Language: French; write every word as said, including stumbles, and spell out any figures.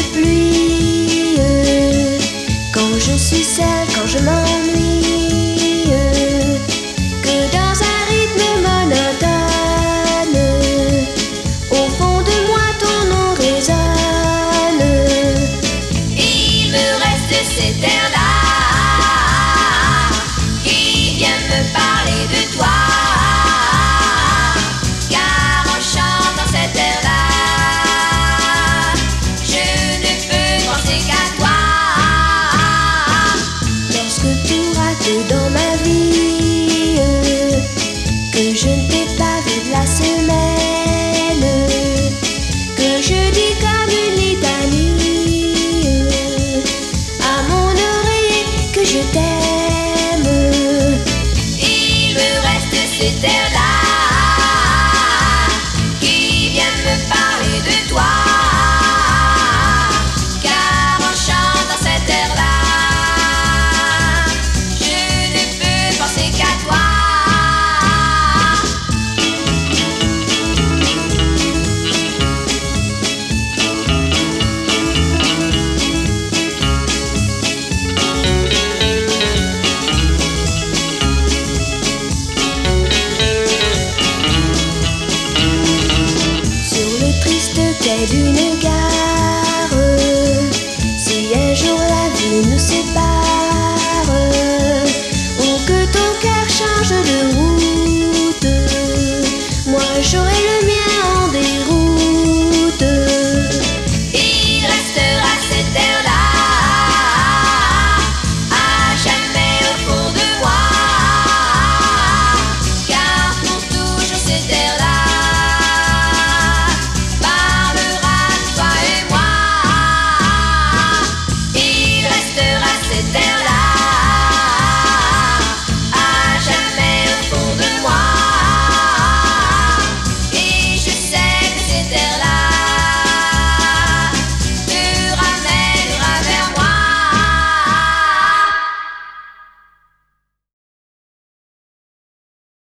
pluie. Quand je suis seule, quand je m'ennuie, que dans un rythme monotone, au fond de moi ton nom résonne. Il me reste cet air-là qui vient me parler de toi. Car en chantant cet air-là, je ne peux penser qu'à toi. Lorsque tout rate dans ma vie, que je ne t'ai pas vu de la semaine, que je dis comme une litanie à mon oreiller que je t'aime.